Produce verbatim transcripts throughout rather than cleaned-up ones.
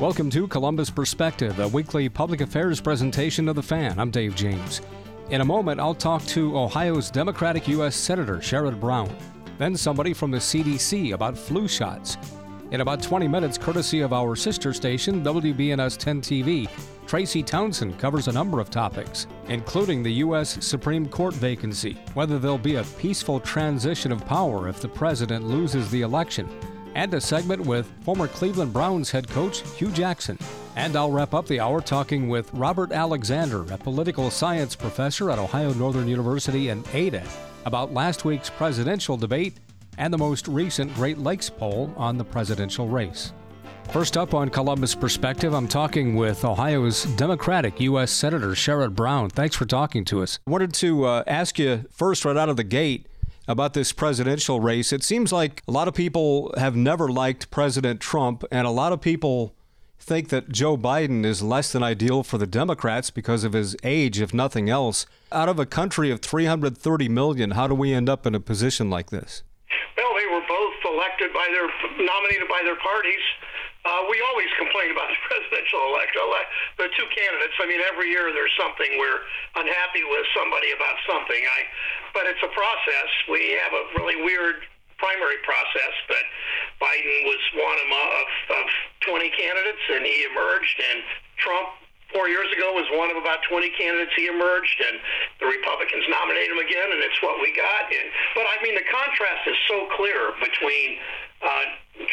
Welcome to Columbus Perspective, a weekly public affairs presentation of The Fan. I'm Dave James. In a moment, I'll talk to Ohio's Democratic U S Senator Sherrod Brown, then somebody from the C D C about flu shots. In about twenty minutes, courtesy of our sister station, W B N S ten T V, Tracy Townsend covers a number of topics, including the U S Supreme Court vacancy, whether there'll be a peaceful transition of power if the president loses the election, and a segment with former Cleveland Browns head coach Hugh Jackson. And I'll wrap up the hour talking with Robert Alexander, a political science professor at Ohio Northern University in Ada, about last week's presidential debate and the most recent Great Lakes poll on the presidential race. First up on Columbus Perspective, I'm talking with Ohio's Democratic U S Senator Sherrod Brown. Thanks for talking to us. I wanted to uh, ask you first, right out of the gate, about this presidential race. It seems like a lot of people have never liked President Trump, and a lot of people think that Joe Biden is less than ideal for the Democrats because of his age, if nothing else. Out of a country of three hundred thirty million, how do we end up in a position like this? Well, they were both elected by their, nominated by their parties. Uh, we always complain about the presidential election. The two candidates, I mean, every year there's something we're unhappy with somebody about something. I, but it's a process. We have a really weird primary process, but Biden was one of, of twenty candidates, and he emerged, and Trump four years ago was one of about twenty candidates. He emerged, and the Republicans nominated him again, and it's what we got. And, but, I mean, the contrast is so clear between uh,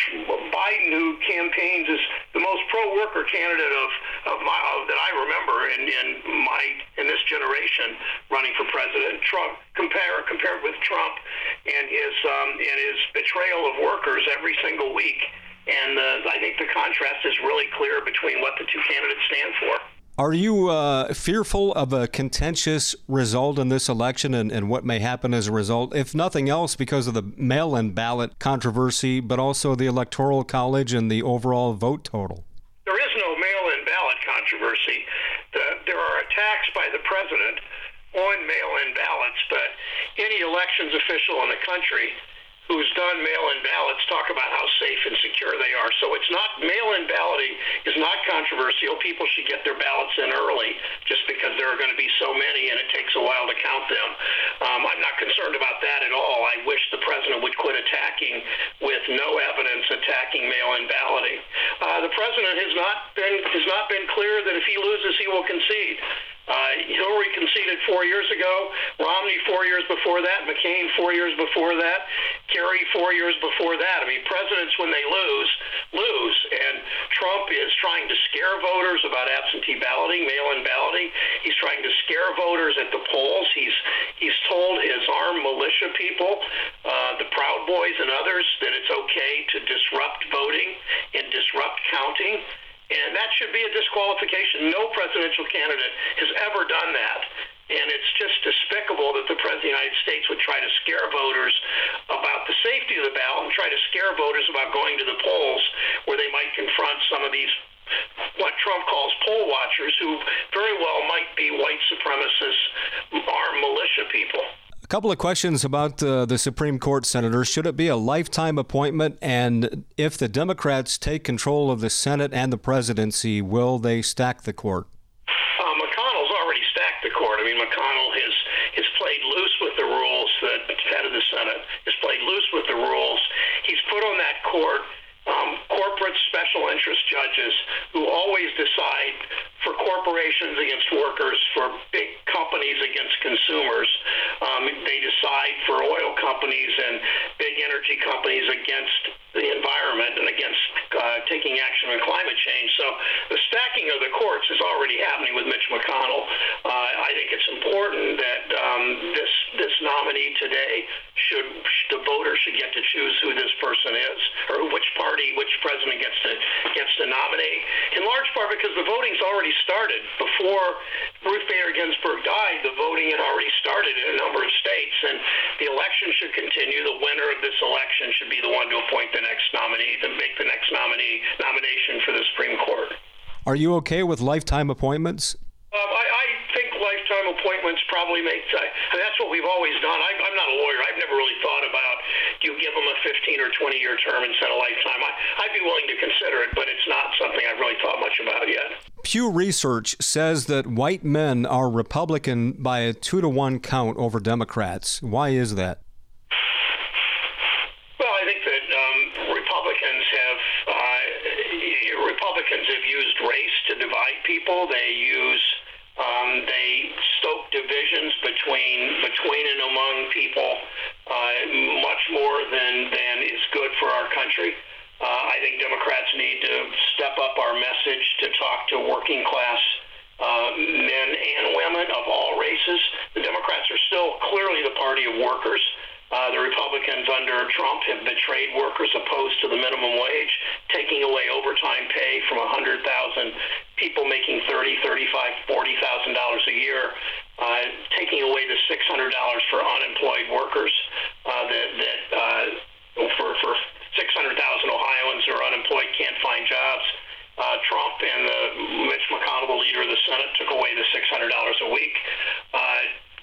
Biden, who campaigns as the most pro-worker candidate of, of my of, that I remember in, in my in this generation running for president. Trump compare compared with Trump and his um, and his betrayal of workers every single week. And uh, I think the contrast is really clear between what the two candidates stand for. Are you uh, fearful of a contentious result in this election and, and what may happen as a result, if nothing else because of the mail-in ballot controversy, but also the Electoral College and the overall vote total? There is no mail-in ballot controversy. The, there are attacks by the president on mail-in ballots, but any elections official in the country who's done mail-in ballots talk about how safe and secure they are. So it's not, mail-in balloting is not controversial. People should get their ballots in early just because there are going to be so many and it takes a while to count them. Um, I'm not concerned about that at all. I wish the president would quit attacking with no evidence attacking mail-in balloting. Uh, the president has not been has not been clear that if he loses, he will concede. Uh, Hillary conceded four years ago, Romney four years before that, McCain four years before that, Kerry four years before that. I mean, presidents, when they lose, lose. And Trump is trying to scare voters about absentee balloting, mail-in balloting. He's trying to scare voters at the polls. He's he's told his armed militia people, uh, the Proud Boys and others, that it's okay to disrupt voting and disrupt counting. And that should be a disqualification. No presidential candidate has ever done that. And it's just despicable that the President of the United States would try to scare voters about the safety of the ballot and try to scare voters about going to the polls where they might confront some of these, what Trump calls poll watchers, who very well might be white supremacist armed militia people. A couple of questions about uh, the Supreme Court, Senator. Should it be a lifetime appointment? And if the Democrats take control of the Senate and the presidency, will they stack the court? Uh, McConnell's already stacked the court. I mean, McConnell has, has played loose with the rules. The head of the Senate has played loose with the rules. He's put on that court um, corporate special interest judges who always decide for corporations against workers, for big companies against consumers. Um, they decide for oil companies and big energy companies against the environment and against uh, taking action on climate change. So the stacking of the courts is already happening with Mitch McConnell. Uh, I think it's important that um, this this nominee today should, the voters should get to choose who this person is, or which party, which president gets to gets to nominate. In large part because the voting's already started. Before Ruth Bader Ginsburg died, the voting had already started in a number of states, and the election should continue. The winner of this election should be the one to appoint the next nominee, to make the next nominee nomination for the Supreme Court. Are you okay with lifetime appointments? Um, I, I think lifetime appointments probably make, uh, and that's what we've always done. I, I'm not a lawyer. I've never really thought about, do you give them a fifteen fifteen or twenty-year term instead of lifetime. I, I'd be willing to consider it, but it's not something I've really thought much about yet. Pew Research says that white men are Republican by a two to one count over Democrats. Why is that? Well, I think that um, Republicans have uh, Republicans have used race to divide people. They use um, they stoke divisions between between and among people uh, much more than than is good for our country. Uh, I think Democrats need to step up our message to talk to working class uh, men and women of all races. The Democrats are still clearly the party of workers. Uh, the Republicans under Trump have betrayed workers opposed to the minimum wage, taking away overtime pay from one hundred thousand people making thirty thousand dollars, thirty-five thousand dollars, forty thousand dollars a year, uh, taking away the six hundred dollars for unemployed workers uh, that, that uh, for, for six hundred thousand Ohioans who are unemployed, can't find jobs. Uh, Trump and the Mitch McConnell, the leader of the Senate, took away the six hundred dollars a week. Uh,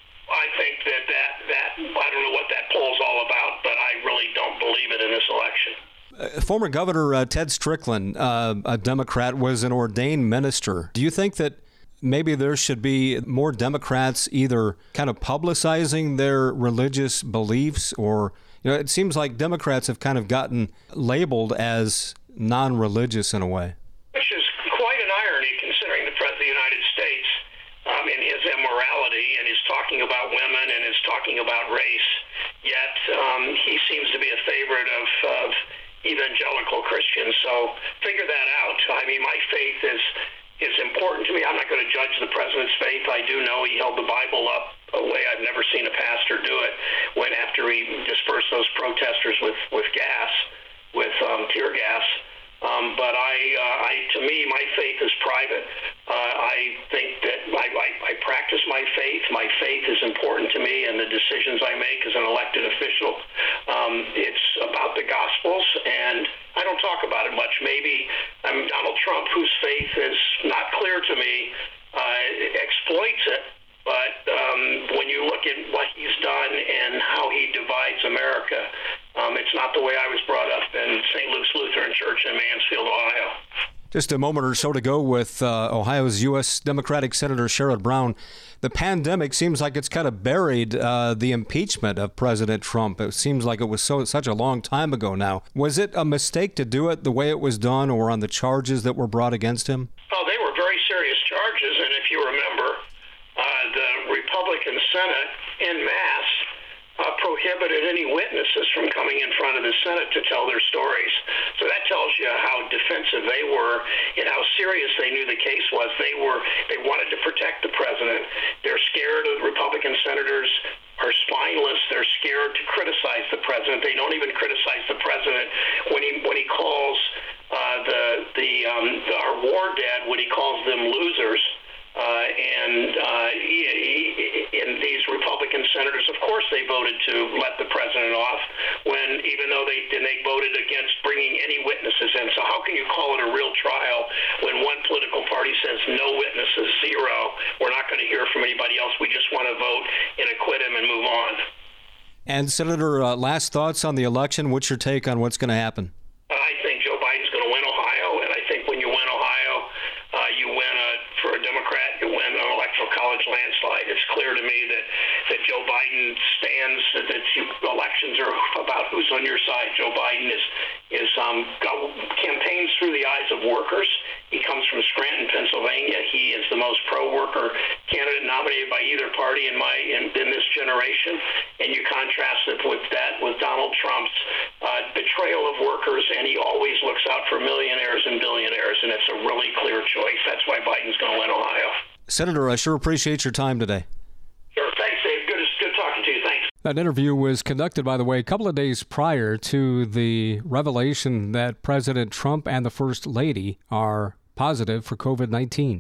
I think that, that that I don't know what that poll's all about, but I really don't believe it in this election. Uh, former Governor uh, Ted Strickland, uh, a Democrat, was an ordained minister. Do you think that maybe there should be more Democrats either kind of publicizing their religious beliefs, or, you know, it seems like Democrats have kind of gotten labeled as non-religious in a way? Which is quite an irony considering the President of the United States um, in his immorality and is talking about women and is talking about race, yet um, he seems to be a favorite of, of evangelical Christians. So figure that out. I mean, my faith is is important to me. I'm not going to judge the president's faith. I do know he held the Bible up a way I've never seen a pastor do it when after he dispersed those protesters with, with gas, with um, tear gas. Um, but I, uh, I, to me, my faith is private. Uh, I think that I, I, I practice my faith. My faith is important to me, and the decisions I make as an elected official. Um, it's about the Gospels, and I don't talk about it much. Maybe um, Donald Trump, whose faith is not clear to me, uh, exploits it. But um, when you look at what he's done and how he divides America, um, it's not the way I was brought up in Saint Luke's Lutheran Church in Mansfield, Ohio. Just a moment or so to go with uh, Ohio's U S Democratic Senator Sherrod Brown. The pandemic seems like it's kind of buried uh, the impeachment of President Trump. It seems like it was so such a long time ago now. Was it a mistake to do it the way it was done, or on the charges that were brought against him? Oh, they were very serious charges, and if you remember, uh, the Republican Senate en masse Uh, prohibited any witnesses from coming in front of the Senate to tell their stories. So that tells you how defensive they were and how serious they knew the case was. They were they wanted to protect the president. They're scared of Republican senators are spineless. They're scared to criticize the president. They don't even criticize the president when he when he calls uh, the the, um, the our war dead, when he calls them losers. Uh, and uh, he, he, and these Republican senators, of course, they voted to let the president off when, even though they and they voted against bringing any witnesses in. So how can you call it a real trial when one political party says no witnesses, zero? We're not going to hear from anybody else. We just want to vote and acquit him and move on. And Senator, uh, last thoughts on the election. What's your take on what's going to happen? I think Joe Biden's going to win Ohio, and I think when you win Ohio, uh, you win a, for a Democrat, you win an electoral college landslide. It's clear to me that, that Joe Biden stands, that you, elections are about who's on your side. Joe Biden is, is um, campaigns through the eyes of workers. He comes from Scranton, Pennsylvania. He is the most pro-worker candidate nominated by either party in my in, in this generation. And you contrast it with that with Donald Trump's uh, betrayal of workers, and he always looks out for millionaires and billionaires, and it's a really clear choice. That's why Biden's going to win Ohio. Senator, I sure appreciate your time today. Sure. Thanks, Dave. Good, good talking to you. Thanks. That interview was conducted, by the way, a couple of days prior to the revelation that President Trump and the First Lady are positive for covid nineteen.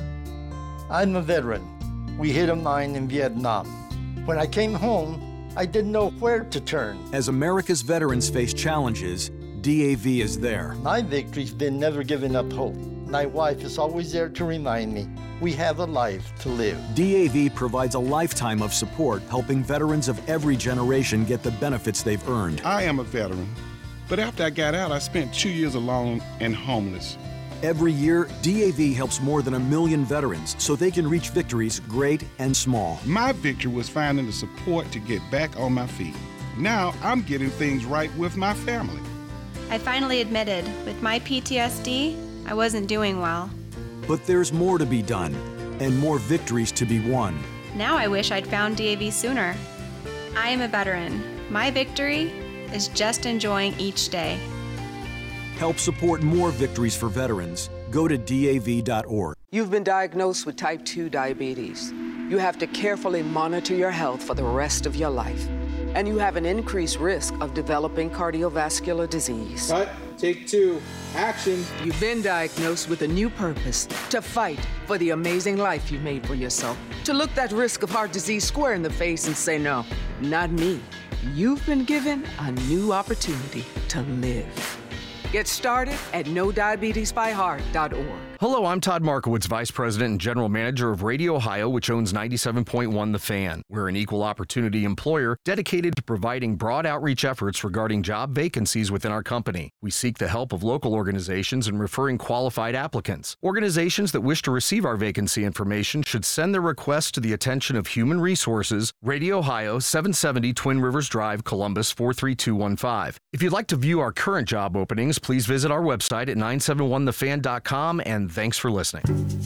I'm a veteran. We hit a mine in Vietnam. When I came home, I didn't know where to turn. As America's veterans face challenges, D A V is there. My victory's been never giving up hope. My wife is always there to remind me we have a life to live. D A V provides a lifetime of support, helping veterans of every generation get the benefits they've earned. I am a veteran. But after I got out, I spent two years alone and homeless. Every year, D A V helps more than a million veterans so they can reach victories great and small. My victory was finding the support to get back on my feet. Now I'm getting things right with my family. I finally admitted, with my P T S D, I wasn't doing well. But there's more to be done and more victories to be won. Now I wish I'd found D A V sooner. I am a veteran. My victory is just enjoying each day. Help support more victories for veterans. Go to D A V dot org. You've been diagnosed with type two diabetes. You have to carefully monitor your health for the rest of your life. And you have an increased risk of developing cardiovascular disease. Cut, take two, action. You've been diagnosed with a new purpose, to fight for the amazing life you made for yourself. To look that risk of heart disease square in the face and say, no, not me. You've been given a new opportunity to live. Get started at no diabetes by heart dot org. Hello, I'm Todd Markowitz, Vice President and General Manager of Radio Ohio, which owns ninety-seven point one The Fan. We're an equal opportunity employer dedicated to providing broad outreach efforts regarding job vacancies within our company. We seek the help of local organizations in referring qualified applicants. Organizations that wish to receive our vacancy information should send their requests to the attention of Human Resources, Radio Ohio, seven seventy Twin Rivers Drive, Columbus, four three two one five. If you'd like to view our current job openings, please visit our website at nine seven one the fan dot com, and thanks for listening.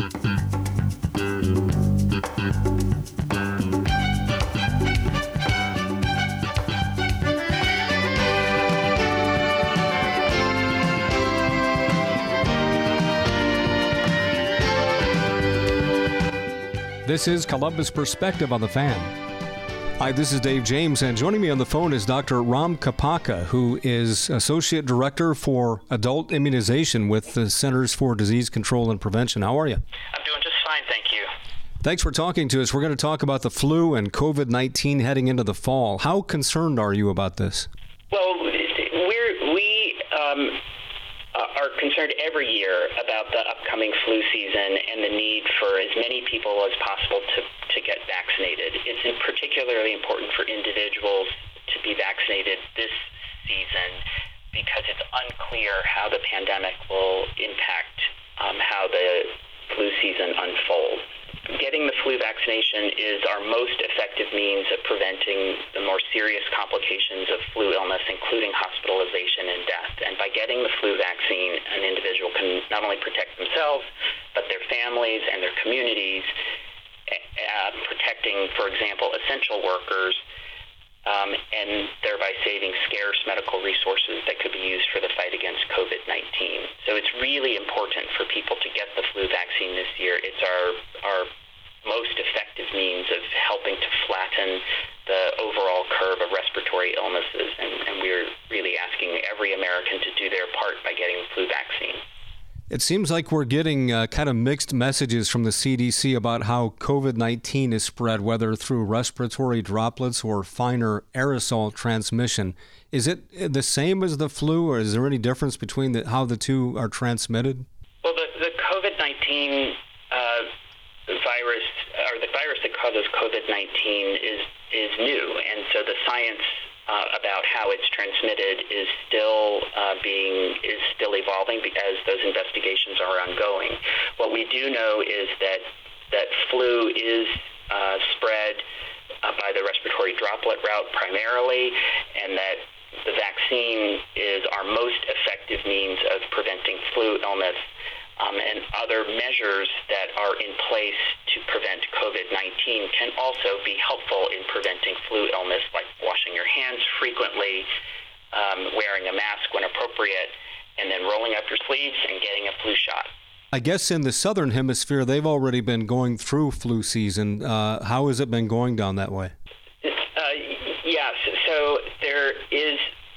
This is Columbus Perspective on the Fan. Hi, this is Dave James, and joining me on the phone is Doctor Ram Kapaka, who is Associate Director for Adult Immunization with the Centers for Disease Control and Prevention. How are you? I'm doing just fine, thank you. Thanks for talking to us. We're going to talk about the flu and covid nineteen heading into the fall. How concerned are you about this? Well, we're, we um, are concerned every year about the upcoming flu season and the need for as many people as possible to to get vaccinated. It's particularly important for individuals to be vaccinated this season because it's unclear how the pandemic will impact um, how the flu season unfolds. Getting the flu vaccination is our most effective means of preventing the more serious complications of flu illness, including hospitalization and death. And by getting the flu vaccine, an individual can not only protect themselves, but their families and their communities, Uh, protecting, for example, essential workers, um, and thereby saving scarce medical resources that could be used for the fight against covid nineteen. So it's really important for people to get the flu vaccine this year. It's our our most effective means of helping to flatten the overall curve of respiratory illnesses, and, and we're really asking every American to do their part by getting the flu vaccine. It seems like we're getting uh, kind of mixed messages from the C D C about how covid nineteen is spread, whether through respiratory droplets or finer aerosol transmission. Is it the same as the flu, or is there any difference between the, how the two are transmitted? Well, the, the covid nineteen uh, virus, or the virus that causes covid nineteen is, is new, and so the science Uh, about how it's transmitted is still uh, being is still evolving as those investigations are ongoing. What we do know is that that flu is uh, spread uh, by the respiratory droplet route primarily, and that the vaccine is our most effective means of preventing flu illness. Um, and other measures that are in place to prevent covid nineteen can also be helpful in preventing flu illness, like washing your hands frequently, um, wearing a mask when appropriate, and then rolling up your sleeves and getting a flu shot. I guess in the southern hemisphere, they've already been going through flu season. Uh, how has it been going down that way? Uh, yes, so there is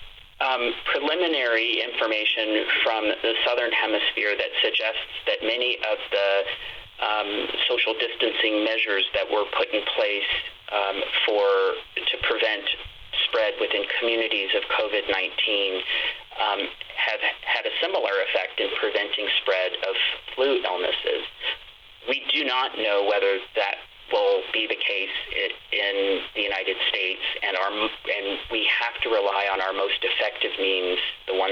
Um, preliminary information from the southern hemisphere that suggests that many of the um, social distancing measures that were put in place um, for to prevent spread within communities of covid nineteen um, have had a similar effect in preventing spread of flu illnesses. We do not know whether that will be the case in the United States, and our and we have to rely on our most effective means, the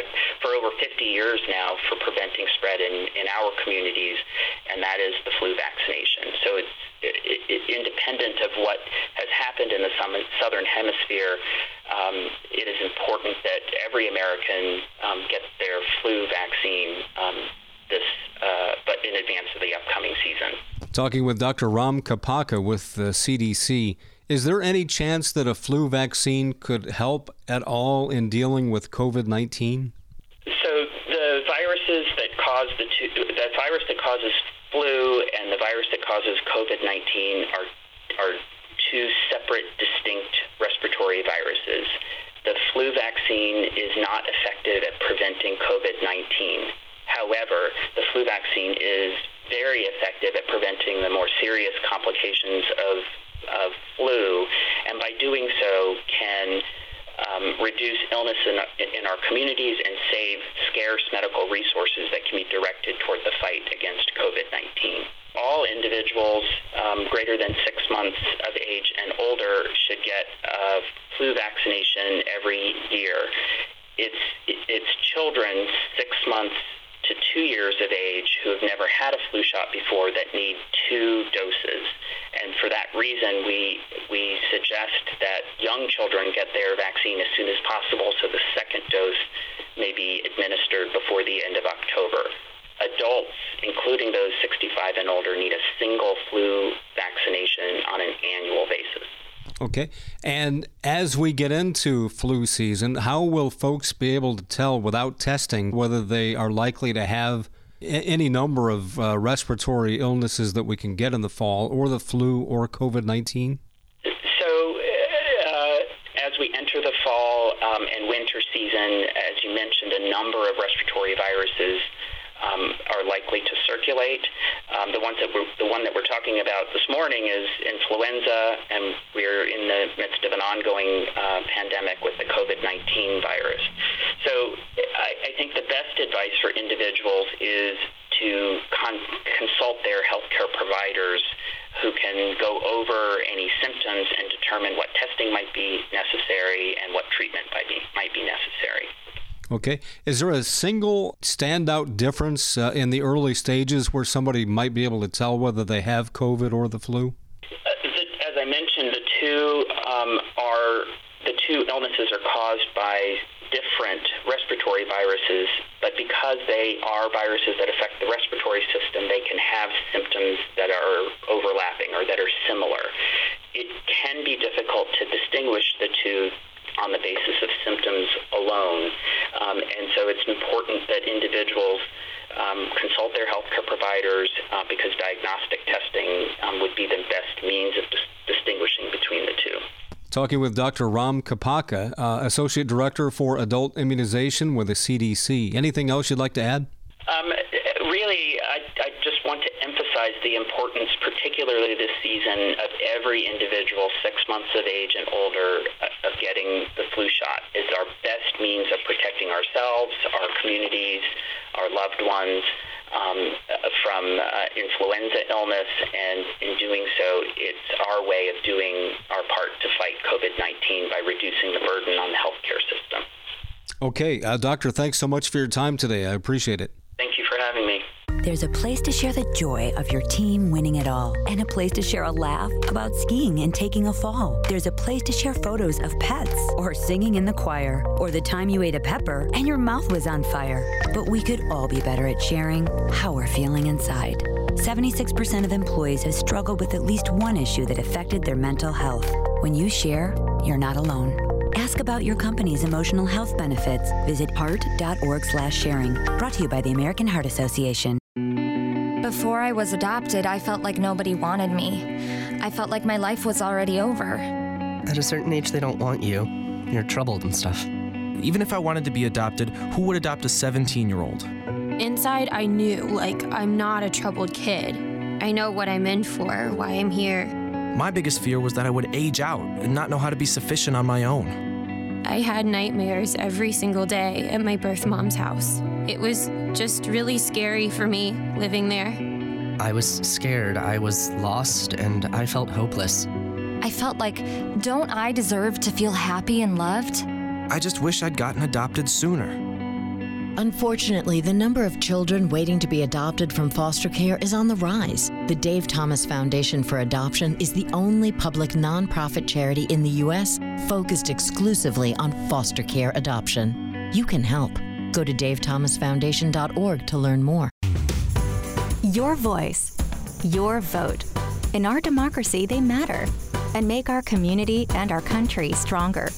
for over fifty years now for preventing spread in, in our communities, and that is the flu vaccination. So it's it, it, independent of what has happened in the southern hemisphere, um, it is important that every American um, get their flu vaccine um, this, uh, but in advance of the upcoming season. Talking with Doctor Ram Kapaka with the C D C, is there any chance that a flu vaccine could help at all in dealing with COVID nineteen? So the viruses that cause the two, the virus that causes flu and the virus that causes COVID nineteen are are two separate, distinct respiratory viruses. The flu vaccine is not effective at preventing COVID nineteen. However, the flu vaccine is very effective at preventing the more serious complications of, of flu, and by doing so can um, reduce illness in, in our communities and save scarce medical resources that can be directed toward the fight against COVID nineteen. All individuals um, greater than six months of age and older should get a flu vaccination every year. It's, it's children six months to two years of age who have never had a flu shot before that need two doses. And for that reason, we we suggest that young children get their vaccine as soon as possible so the second dose may be administered before the end of October. Adults, including those sixty-five and older, need a single flu vaccination on an annual basis. Okay. And as we get into flu season, how will folks be able to tell without testing whether they are likely to have any number of uh, respiratory illnesses that we can get in the fall, or the flu, or COVID nineteen? So uh, as we enter the fall um, and winter season, as you mentioned, a number of respiratory viruses Um, are likely to circulate. Um, the ones that we're, the one that we're talking about this morning is influenza, and we're in the midst of an ongoing uh, pandemic with the COVID nineteen virus. So I, I think the best advice for individuals is to con- consult their healthcare providers who can go over any symptoms and determine what testing might be necessary and what treatment might be, might be necessary. Okay. Is there a single standout difference uh, in the early stages where somebody might be able to tell whether they have COVID or the flu? Uh, the, as I mentioned, the two um, are the two illnesses are caused by different respiratory viruses, but because they are viruses that affect the respiratory system, they can have symptoms that are overlapping or that are similar. It can be difficult to distinguish the two on the basis of symptoms alone. Um, and so it's important that individuals um, consult their healthcare providers uh, because diagnostic testing um, would be the best means of dis- distinguishing between the two. Talking with Doctor Ram Kapaka, uh, Associate Director for Adult Immunization with the C D C. Anything else you'd like to add? Um, really, I, I just want to emphasize the importance, particularly this season, of every individual six months of age and older uh, of getting the flu shot. Is our best means of protecting ourselves, our communities, our loved ones um, from uh, influenza illness, and in doing so, it's our way of doing our part to fight COVID nineteen by reducing the burden on the healthcare system. Okay, uh, Doctor, thanks so much for your time today. I appreciate it. Thank you for having me. There's a place to share the joy of your team winning it all, and a place to share a laugh about skiing and taking a fall. There's a place to share photos of pets, or singing in the choir, or the time you ate a pepper and your mouth was on fire. But we could all be better at sharing how we're feeling inside. seventy-six percent of employees have struggled with at least one issue that affected their mental health. When you share, you're not alone. Ask about your company's emotional health benefits. Visit heart dot org slash sharing. Brought to you by the American Heart Association. Before I was adopted, I felt like nobody wanted me. I felt like my life was already over. At a certain age, they don't want you. You're troubled and stuff. Even if I wanted to be adopted, who would adopt a seventeen-year-old? Inside, I knew, like, I'm not a troubled kid. I know what I'm in for, why I'm here. My biggest fear was that I would age out and not know how to be sufficient on my own. I had nightmares every single day at my birth mom's house. It was just really scary for me living there. I was scared, I was lost, and I felt hopeless. I felt like, don't I deserve to feel happy and loved? I just wish I'd gotten adopted sooner. Unfortunately, the number of children waiting to be adopted from foster care is on the rise. The Dave Thomas Foundation for Adoption is the only public nonprofit charity in the U S focused exclusively on foster care adoption. You can help. Go to dave thomas foundation dot org to learn more. Your voice, your vote. In our democracy, they matter and make our community and our country stronger.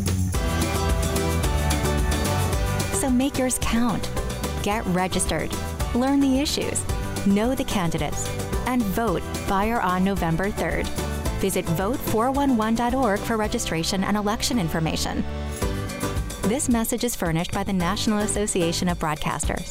So make yours count. Get registered, learn the issues, know the candidates, and vote by or on November third. Visit vote four one one dot org for registration and election information. This message is furnished by the National Association of Broadcasters.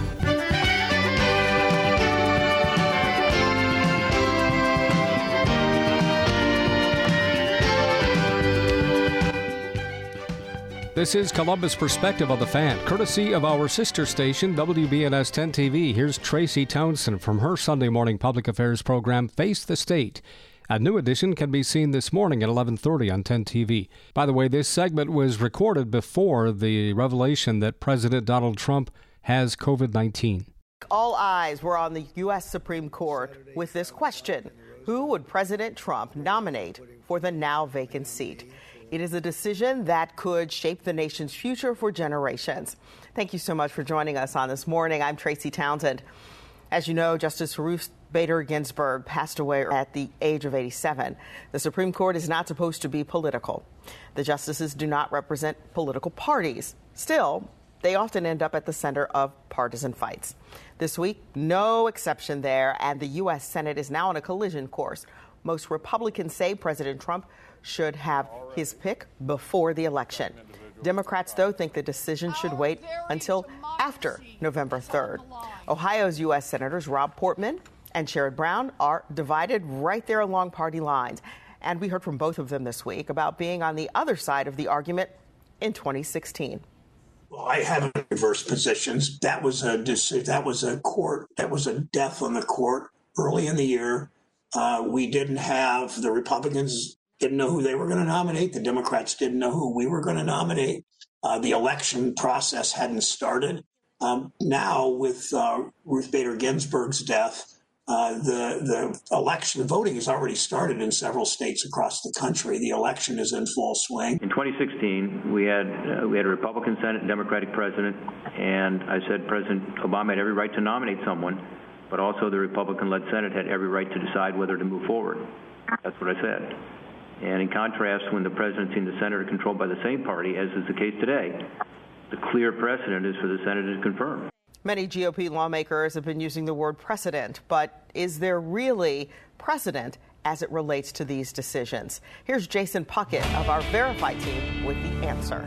This is Columbus Perspective of the Fan, courtesy of our sister station, W B N S ten T V. Here's Tracy Townsend from her Sunday morning public affairs program, Face the State. A new edition can be seen this morning at eleven thirty on ten T V. By the way, this segment was recorded before the revelation that President Donald Trump has covid nineteen. All eyes were on the U S Supreme Court with this question: who would President Trump nominate for the now vacant seat? It is a decision that could shape the nation's future for generations. Thank you so much for joining us on this morning. I'm Tracy Townsend. As you know, Justice Ruth Bader Ginsburg passed away at the age of eighty-seven. The Supreme Court is not supposed to be political. The justices do not represent political parties. Still, they often end up at the center of partisan fights. This week, no exception there, and the U S Senate is now on a collision course. Most Republicans say President Trump should have his pick before the election. Democrats, though, think the decision should wait until after November third. Ohio's U S Senators Rob Portman and Sherrod Brown are divided right there along party lines. And we heard from both of them this week about being on the other side of the argument in twenty sixteen. Well, I haven't reversed positions. That was a that was a court. That was a death on the court early in the year. Uh, we didn't have the Republicans didn't know who they were going to nominate. The Democrats didn't know who we were going to nominate. Uh, the election process hadn't started. Um, now, with uh, Ruth Bader Ginsburg's death, uh, the the election voting has already started in several states across the country. The election is in full swing. In twenty sixteen, we had uh, we had a Republican Senate and Democratic president, and I said President Obama had every right to nominate someone, but also the Republican-led Senate had every right to decide whether to move forward. That's what I said. And in contrast, when the presidency and the Senate are controlled by the same party, as is the case today, the clear precedent is for the Senate to confirm. Many G O P lawmakers have been using the word precedent, but is there really precedent as it relates to these decisions? Here's Jason Puckett of our Verify team with the answer.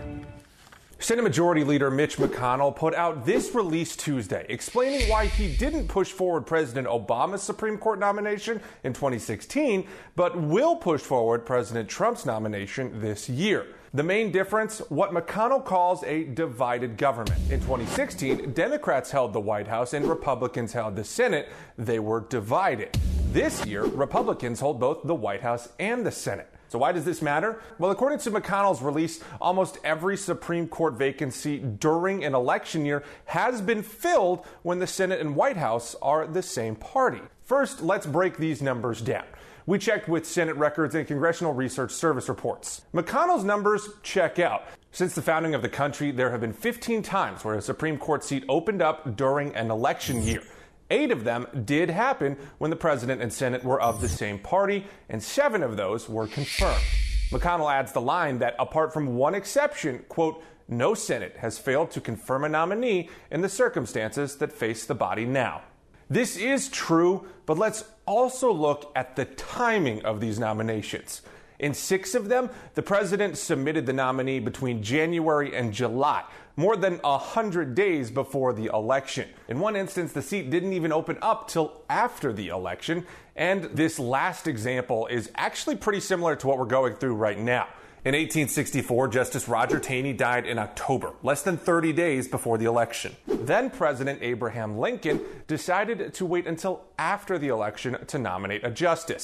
Senate Majority Leader Mitch McConnell put out this release Tuesday, explaining why he didn't push forward President Obama's Supreme Court nomination in twenty sixteen, but will push forward President Trump's nomination this year. The main difference, what McConnell calls a divided government. In twenty sixteen, Democrats held the White House and Republicans held the Senate. They were divided. This year, Republicans hold both the White House and the Senate. So why does this matter? Well, according to McConnell's release, almost every Supreme Court vacancy during an election year has been filled when the Senate and White House are the same party. First, let's break these numbers down. We checked with Senate records and Congressional Research Service reports. McConnell's numbers check out. Since the founding of the country, there have been fifteen times where a Supreme Court seat opened up during an election year. Eight of them did happen when the president and Senate were of the same party, and seven of those were confirmed. McConnell adds the line that apart from one exception, quote, no Senate has failed to confirm a nominee in the circumstances that face the body now. This is true, but let's also look at the timing of these nominations. In six of them, the president submitted the nominee between January and July, more than one hundred days before the election. In one instance, the seat didn't even open up till after the election, and this last example is actually pretty similar to what we're going through right now. In eighteen sixty-four, Justice Roger Taney died in October, less than thirty days before the election. Then President Abraham Lincoln decided to wait until after the election to nominate a justice.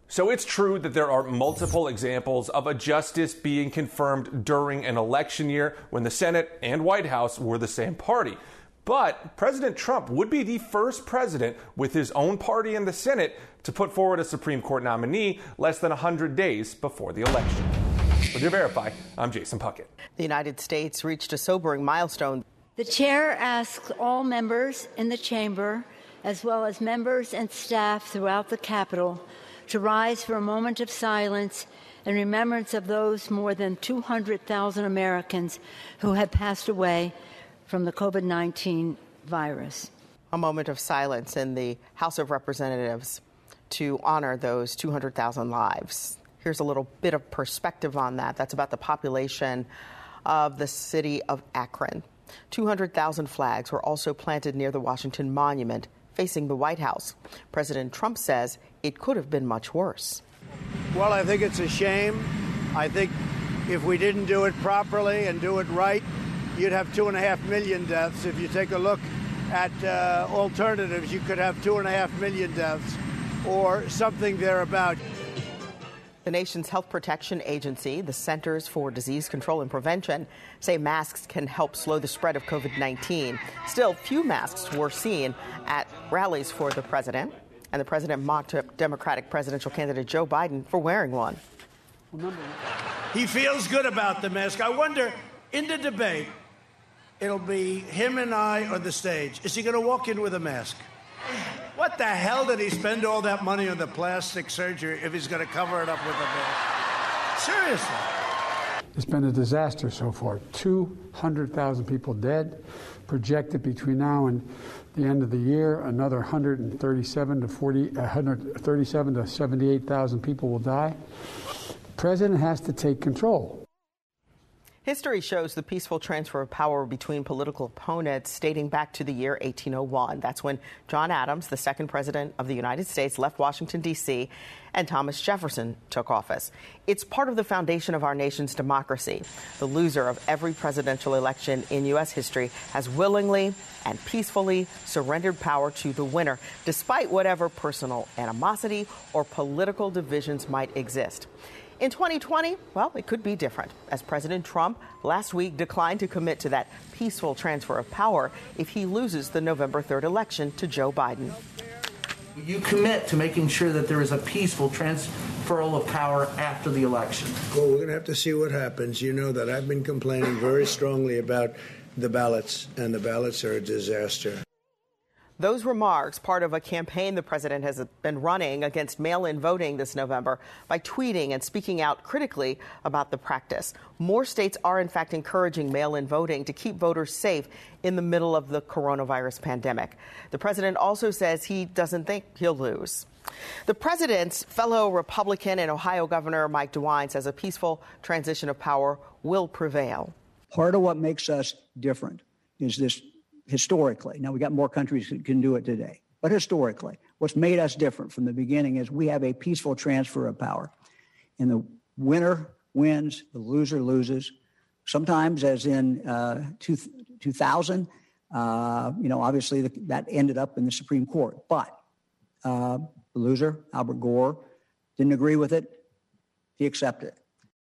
So it's true that there are multiple examples of a justice being confirmed during an election year when the Senate and White House were the same party. But President Trump would be the first president with his own party in the Senate to put forward a Supreme Court nominee less than one hundred days before the election. With your Verify, I'm Jason Puckett. The United States reached a sobering milestone. The chair asks all members in the chamber, as well as members and staff throughout the Capitol, to rise for a moment of silence in remembrance of those more than two hundred thousand Americans who have passed away from the COVID nineteen virus. A moment of silence in the House of Representatives to honor those two hundred thousand lives. Here's a little bit of perspective on that. That's about the population of the city of Akron. two hundred thousand flags were also planted near the Washington Monument facing the White House. President Trump says it could have been much worse. Well, I think it's a shame. I think if we didn't do it properly and do it right, you'd have two and a half million deaths. If you take a look at uh, alternatives, you could have two and a half million deaths or something thereabout. The nation's health protection agency, the Centers for Disease Control and Prevention, say masks can help slow the spread of COVID nineteen. Still, few masks were seen at rallies for the president, and the president mocked Democratic presidential candidate Joe Biden for wearing one. He feels good about the mask. I wonder, in the debate, it'll be him and I on the stage. Is he going to walk in with a mask? What the hell did he spend all that money on the plastic surgery if he's going to cover it up with a mask? Seriously. It's been a disaster so far. two hundred thousand people dead. Projected between now and the end of the year, another one hundred thirty-seven to forty, one hundred thirty-seven to seventy-eight thousand people will die. The president has to take control. History shows the peaceful transfer of power between political opponents dating back to the year eighteen oh one. That's when John Adams, the second president of the United States, left Washington, D C, and Thomas Jefferson took office. It's part of the foundation of our nation's democracy. The loser of every presidential election in U S history has willingly and peacefully surrendered power to the winner, despite whatever personal animosity or political divisions might exist. In twenty twenty, well, it could be different, as President Trump last week declined to commit to that peaceful transfer of power if he loses the November third election to Joe Biden. You commit to making sure that there is a peaceful transferal of power after the election. Well, we're going to have to see what happens. You know that I've been complaining very strongly about the ballots, and the ballots are a disaster. Those remarks, part of a campaign the president has been running against mail-in voting this November by tweeting and speaking out critically about the practice. More states are, in fact, encouraging mail-in voting to keep voters safe in the middle of the coronavirus pandemic. The president also says he doesn't think he'll lose. The president's fellow Republican and Ohio Governor Mike DeWine says a peaceful transition of power will prevail. Part of what makes us different is this. Historically, now we got more countries that can do it today, but historically, what's made us different from the beginning is we have a peaceful transfer of power. And the winner wins, the loser loses. Sometimes, as in uh, two, two thousand, uh, you know, obviously the, that ended up in the Supreme Court. But uh, the loser, Albert Gore, didn't agree with it. He accepted it.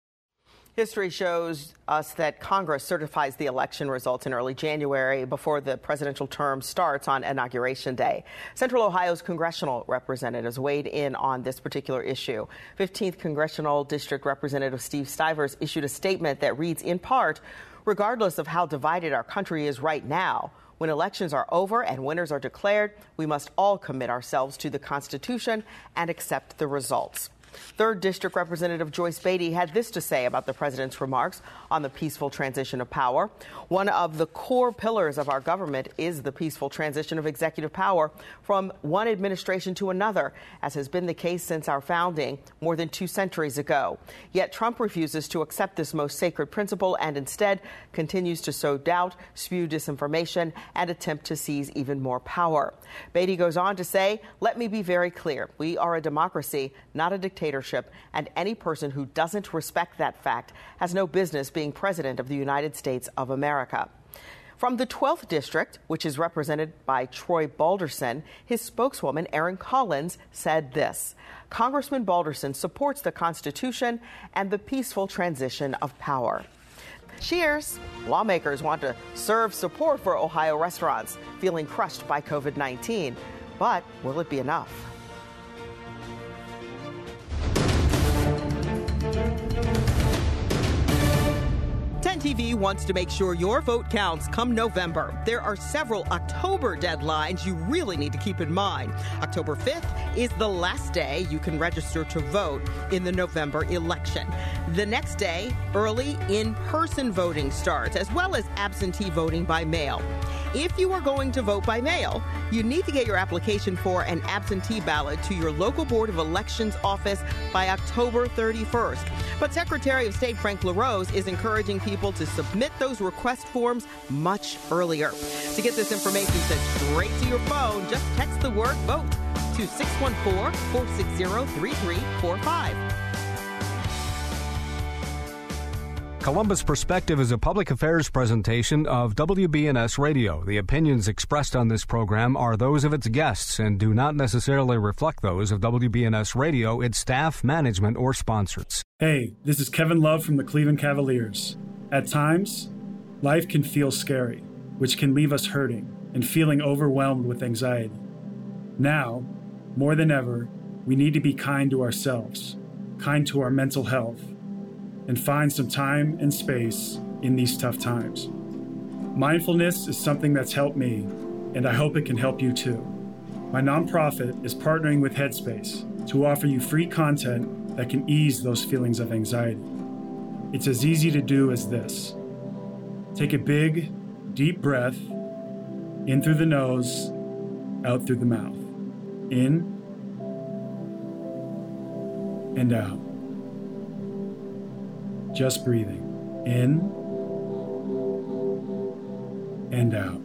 History shows us that Congress certifies the election results in early January before the presidential term starts on Inauguration Day. Central Ohio's congressional representatives weighed in on this particular issue. fifteenth Congressional District Representative Steve Stivers issued a statement that reads, in part, regardless of how divided our country is right now, when elections are over and winners are declared, we must all commit ourselves to the Constitution and accept the results. Third District Representative Joyce Beatty had this to say about the president's remarks on the peaceful transition of power. One of the core pillars of our government is the peaceful transition of executive power from one administration to another, as has been the case since our founding more than two centuries ago. Yet Trump refuses to accept this most sacred principle and instead continues to sow doubt, spew disinformation, and attempt to seize even more power. Beatty goes on to say, let me be very clear. We are a democracy, not a dictatorship. Dictatorship, and any person who doesn't respect that fact has no business being president of the United States of America. From the twelfth District, which is represented by Troy Balderson, his spokeswoman, Erin Collins, said this: Congressman Balderson supports the Constitution and the peaceful transition of power. Cheers! Lawmakers want to serve support for Ohio restaurants feeling crushed by COVID nineteen. But will it be enough? ten T V wants to make sure your vote counts come November. There are several October deadlines you really need to keep in mind. October fifth is the last day you can register to vote in the November election. The next day, early in-person voting starts, as well as absentee voting by mail. If you are going to vote by mail, you need to get your application for an absentee ballot to your local Board of Elections office by October thirty-first. But Secretary of State Frank LaRose is encouraging people to submit those request forms much earlier. To get this information sent straight to your phone, just text the word VOTE to six one four, four six zero, three three four five. Columbus Perspective is a public affairs presentation of W B N S Radio. The opinions expressed on this program are those of its guests and do not necessarily reflect those of W B N S Radio, its staff, management, or sponsors. Hey, this is Kevin Love from the Cleveland Cavaliers. At times, life can feel scary, which can leave us hurting and feeling overwhelmed with anxiety. Now, more than ever, we need to be kind to ourselves, kind to our mental health, and find some time and space in these tough times. Mindfulness is something that's helped me, and I hope it can help you too. My nonprofit is partnering with Headspace to offer you free content that can ease those feelings of anxiety. It's as easy to do as this. Take a big, deep breath in through the nose, out through the mouth. In and out. Just breathing in and out.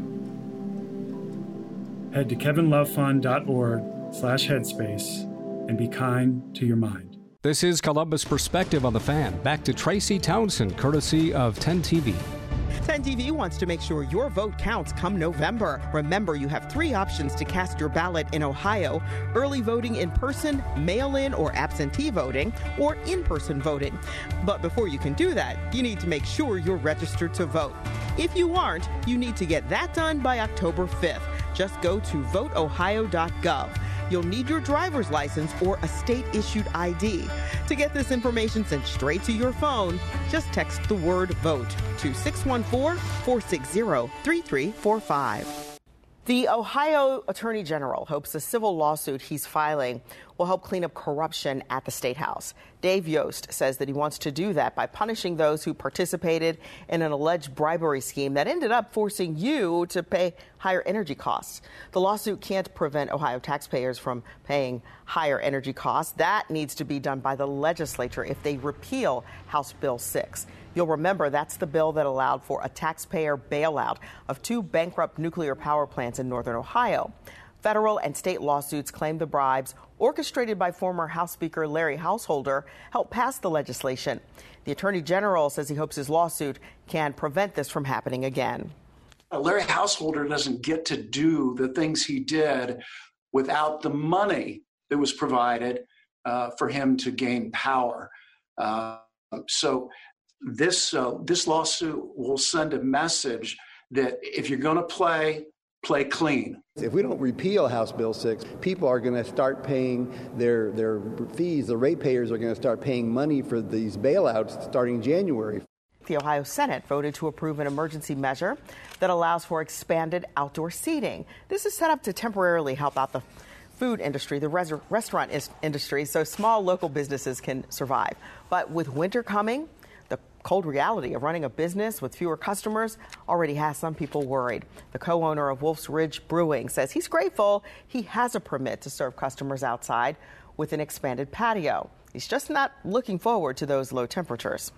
Head to kevinlovefund.org slash headspace and be kind to your mind. This is Columbus Perspective on the Fan. Back to Tracy Townsend, courtesy of ten T V. ten T V wants to make sure your vote counts come November. Remember, you have three options to cast your ballot in Ohio: early voting in person, mail-in or absentee voting, or in-person voting. But before you can do that, you need to make sure you're registered to vote. If you aren't, you need to get that done by October fifth. Just go to vote ohio dot gov. You'll need your driver's license or a state-issued I D. To get this information sent straight to your phone, just text the word VOTE to six one four, four six zero, three three four five. The Ohio Attorney General hopes a civil lawsuit he's filing will help clean up corruption at the State House. Dave Yost says that he wants to do that by punishing those who participated in an alleged bribery scheme that ended up forcing you to pay higher energy costs. The lawsuit can't prevent Ohio taxpayers from paying higher energy costs. That needs to be done by the legislature if they repeal House Bill six. You'll remember that's the bill that allowed for a taxpayer bailout of two bankrupt nuclear power plants in northern Ohio. Federal and state lawsuits claim the bribes, orchestrated by former House Speaker Larry Householder, helped pass the legislation. The Attorney General says he hopes his lawsuit can prevent this from happening again. Uh, Larry Householder doesn't get to do the things he did without the money that was provided uh, for him to gain power. Uh, so this uh, this lawsuit will send a message that if you're going to play, play clean. If we don't repeal House Bill six, people are going to start paying their their fees. The ratepayers are going to start paying money for these bailouts starting January. The Ohio Senate voted to approve an emergency measure that allows for expanded outdoor seating. This is set up to temporarily help out the food industry, the res- restaurant is- industry, so small local businesses can survive. But with winter coming, the cold reality of running a business with fewer customers already has some people worried. The co-owner of Wolf's Ridge Brewing says he's grateful he has a permit to serve customers outside with an expanded patio. He's just not looking forward to those low temperatures.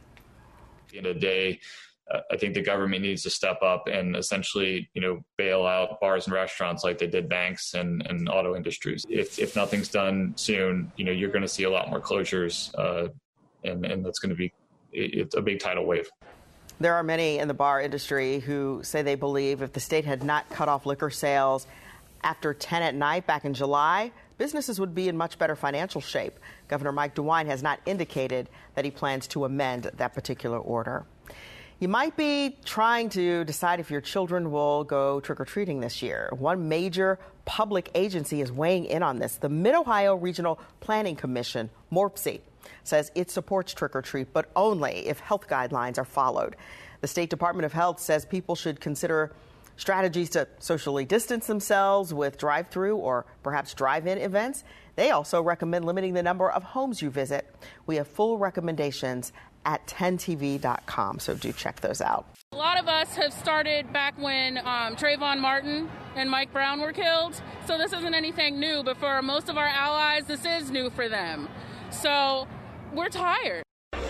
At the end of the day, uh, I think the government needs to step up and essentially, you know, bail out bars and restaurants like they did banks and, and auto industries. If if nothing's done soon, you know, you're going to see a lot more closures, uh, and, and that's going to be it's a big tidal wave. There are many in the bar industry who say they believe if the state had not cut off liquor sales after ten at night back in July, businesses would be in much better financial shape. Governor Mike DeWine has not indicated that he plans to amend that particular order. You might be trying to decide if your children will go trick-or-treating this year. One major public agency is weighing in on this. The Mid-Ohio Regional Planning Commission, MORPSI, says it supports trick-or-treat, but only if health guidelines are followed. The State Department of Health says people should consider strategies to socially distance themselves with drive-through or perhaps drive-in events. They also recommend limiting the number of homes you visit. We have full recommendations at ten T V dot com, so do check those out. A lot of us have started back when um, Trayvon Martin and Mike Brown were killed, so this isn't anything new, but for most of our allies, this is new for them. So we're tired.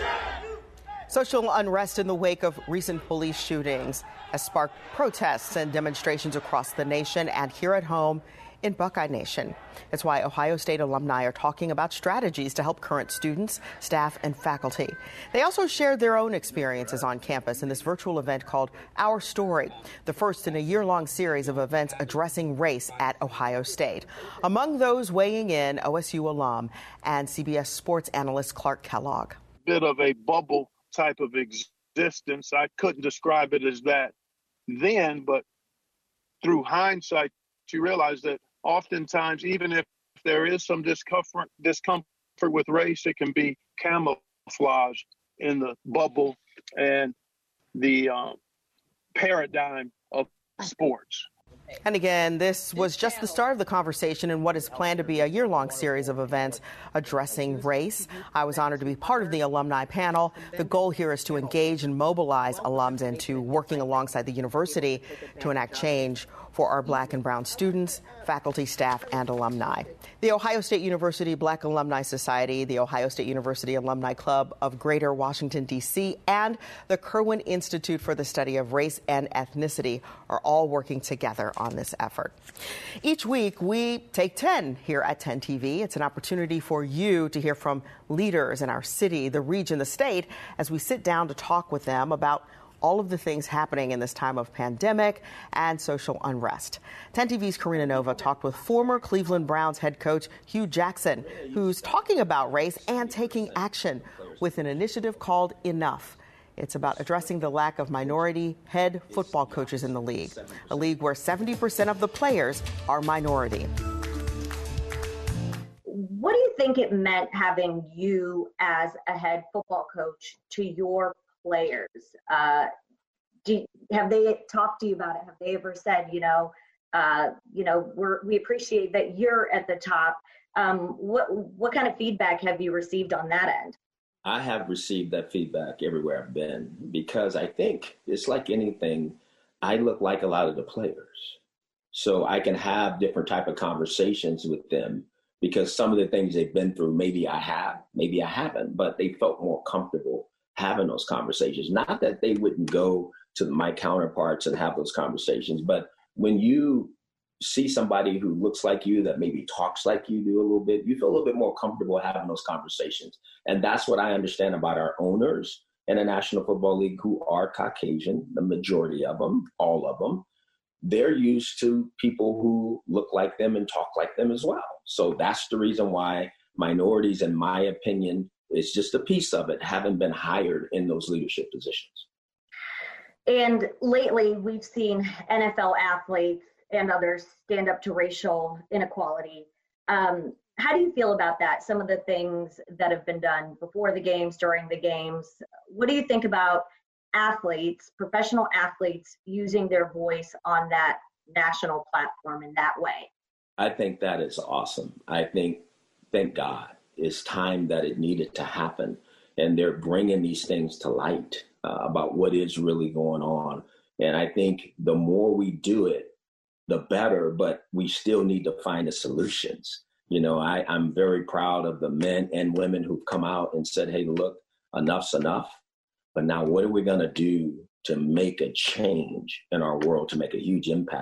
Social unrest in the wake of recent police shootings has sparked protests and demonstrations across the nation and here at home in Buckeye Nation. It's why Ohio State alumni are talking about strategies to help current students, staff, and faculty. They also shared their own experiences on campus in this virtual event called Our Story, the first in a year-long series of events addressing race at Ohio State. Among those weighing in, O S U alum and C B S sports analyst Clark Kellogg. Bit of a bubble type of existence. I couldn't describe it as that then, but through hindsight, you realize that oftentimes, even if there is some discomfort, discomfort with race, it can be camouflaged in the bubble and the um, paradigm of sports. And again, this was just the start of the conversation in what is planned to be a year-long series of events addressing race. I was honored to be part of the alumni panel. The goal here is to engage and mobilize alums into working alongside the university to enact change for our black and brown students, faculty, staff, and alumni. The Ohio State University Black Alumni Society, the Ohio State University Alumni Club of Greater Washington, D C, and the Kirwan Institute for the Study of Race and Ethnicity are all working together on this effort. Each week, we take ten here at ten T V. It's an opportunity for you to hear from leaders in our city, the region, the state, as we sit down to talk with them about all of the things happening in this time of pandemic and social unrest. ten T V's Karina Nova talked with former Cleveland Browns head coach Hugh Jackson, who's talking about race and taking action with an initiative called Enough. It's about addressing the lack of minority head football coaches in the league, a league where seventy percent of the players are minority. What do you think it meant having you as a head football coach to your players? Uh, do, have they talked to you about it? Have they ever said, you know, uh, you know, we're, we appreciate that you're at the top. Um, what what kind of feedback have you received on that end? I have received that feedback everywhere I've been, because I think it's like anything. I look like a lot of the players, so I can have different type of conversations with them, because some of the things they've been through, maybe I have, maybe I haven't, but they felt more comfortable having those conversations. Not that they wouldn't go to my counterparts and have those conversations, but when you see somebody who looks like you, that maybe talks like you do a little bit, you feel a little bit more comfortable having those conversations. And that's what I understand about our owners in the National Football League, who are Caucasian, the majority of them, all of them. They're used to people who look like them and talk like them as well. So that's the reason why minorities, in my opinion, is just a piece of it, haven't been hired in those leadership positions. And lately, we've seen N F L athletes and others stand up to racial inequality. Um, how do you feel about that? Some of the things that have been done before the games, during the games. What do you think about athletes, professional athletes, using their voice on that national platform in that way? I think that is awesome. I think, thank God, it's time that it needed to happen. And they're bringing these things to light uh, about what is really going on. And I think the more we do it, the better, but we still need to find the solutions. You know, I, I'm very proud of the men and women who've come out and said, hey, look, enough's enough. But now what are we going to do to make a change in our world, to make a huge impact,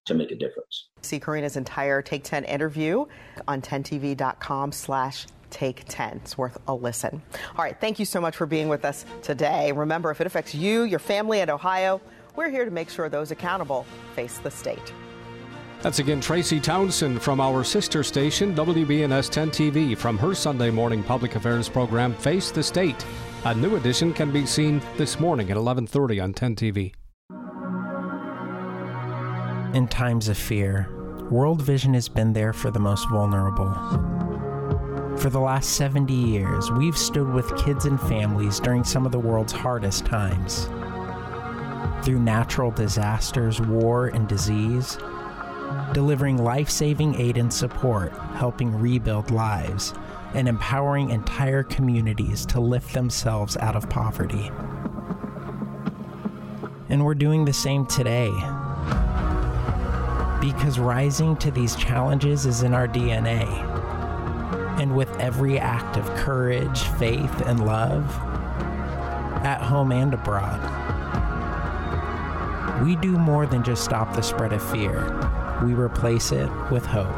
to make a difference. See Karina's entire Take ten interview on ten T V dot com slash Take ten. It's worth a listen. All right. Thank you so much for being with us today. Remember, if it affects you, your family, and Ohio, we're here to make sure those accountable face the state. That's again Tracy Townsend from our sister station, W B N S ten T V, from her Sunday morning public affairs program, Face the State. A new edition can be seen this morning at eleven thirty on ten T V. In times of fear, World Vision has been there for the most vulnerable. For the last seventy years, we've stood with kids and families during some of the world's hardest times. Through natural disasters, war, and disease, delivering life-saving aid and support, helping rebuild lives, and empowering entire communities to lift themselves out of poverty. And we're doing the same today. Because rising to these challenges is in our D N A. And with every act of courage, faith, and love, at home and abroad, we do more than just stop the spread of fear. We replace it with hope.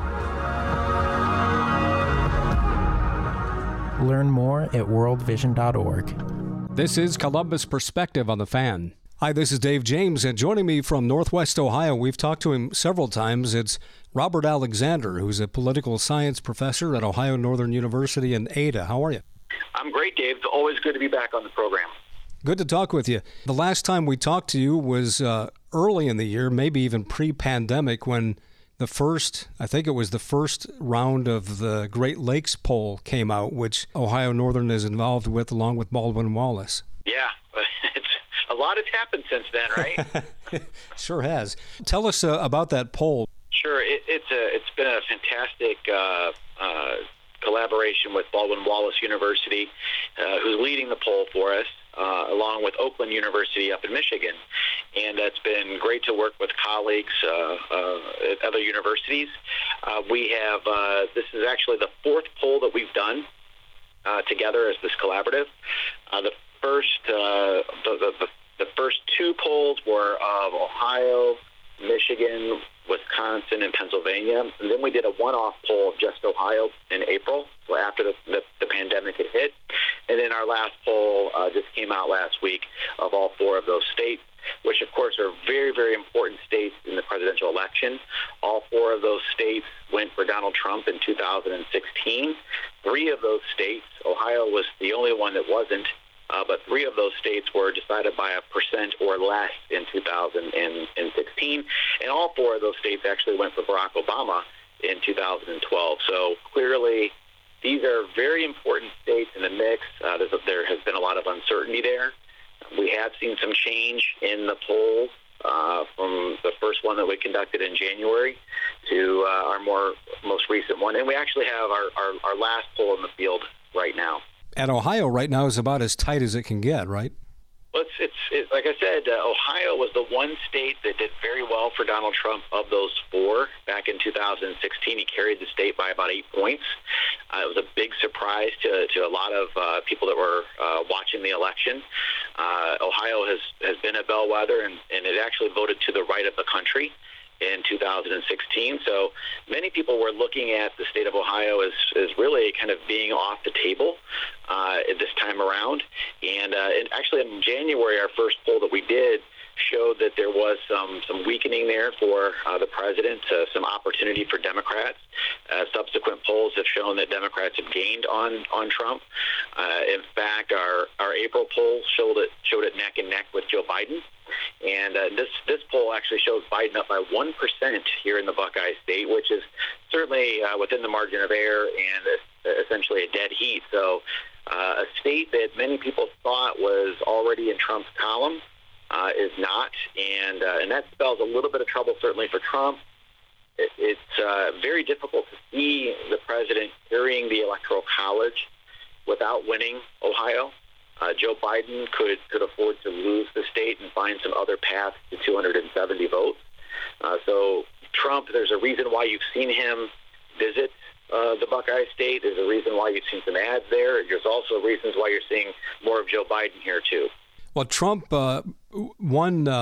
Learn more at world vision dot org. This is Columbus Perspective on the Fan. Hi, this is Dave James, and joining me from Northwest Ohio, we've talked to him several times. It's Robert Alexander, who's a political science professor at Ohio Northern University in Ada. How are you? I'm great, Dave. It's always good to be back on the program. Good to talk with you. The last time we talked to you was uh, early in the year, maybe even pre-pandemic, when the first, I think it was the first round of the Great Lakes poll came out, which Ohio Northern is involved with, along with Baldwin Wallace. Yeah, it's a lot has happened since then, right? Sure has. Tell us uh, about that poll. Sure, it, it's a it's been a fantastic uh, uh, collaboration with Baldwin Wallace University, uh, who's leading the poll for us, uh, along with Oakland University up in Michigan. And it's been great to work with colleagues uh, uh, at other universities. Uh, we have, uh, this is actually the fourth poll that we've done uh, together as this collaborative. Uh, the first, uh, the, the, the first two polls were of Ohio, Michigan, Wisconsin, and Pennsylvania. And then we did a one-off poll of just Ohio in April, so after the, the, the pandemic had hit. And then our last poll uh, just came out last week of all four of those states, which, of course, are very, very important states in the presidential election. All four of those states went for Donald Trump in two thousand sixteen. Three of those states, Ohio was the only one that wasn't, Uh, but three of those states were decided by a percent or less in two thousand sixteen, and all four of those states actually went for Barack Obama in two thousand twelve. So clearly, these are very important states in the mix. Uh, a, there has been a lot of uncertainty there. We have seen some change in the polls uh, from the first one that we conducted in January to uh, our more most recent one, and we actually have our, our, our last poll in the field right now. And Ohio right now is about as tight as it can get, right? Well, it's, it's it, like I said, uh, Ohio was the one state that did very well for Donald Trump of those four. Back in two thousand sixteen, he carried the state by about eight points. Uh, it was a big surprise to, to a lot of uh, people that were uh, watching the election. Uh, Ohio has, has been a bellwether, and, and it actually voted to the right of the country in two thousand sixteen. So many people were looking at the state of Ohio as, as really kind of being off the table uh, this time around. And, uh, and actually in January, our first poll that we did showed that there was some, some weakening there for uh, the president, uh, some opportunity for Democrats. Uh, subsequent polls have shown that Democrats have gained on, on Trump. Uh, in fact, our, our April poll showed it, showed it neck and neck with Joe Biden. And uh, this this poll actually shows Biden up by one percent here in the Buckeye State, which is certainly uh, within the margin of error and uh, essentially a dead heat. So uh, a state that many people thought was already in Trump's column uh, is not. And, uh, and that spells a little bit of trouble, certainly for Trump. It, it's uh, very difficult to see the president carrying the Electoral College without winning Ohio. Uh, Joe Biden could, could afford to lose the state and find some other path to two hundred seventy votes. Uh, so Trump, there's a reason why you've seen him visit uh, the Buckeye State. There's a reason why you've seen some ads there. There's also reasons why you're seeing more of Joe Biden here, too. Well, Trump uh, won uh,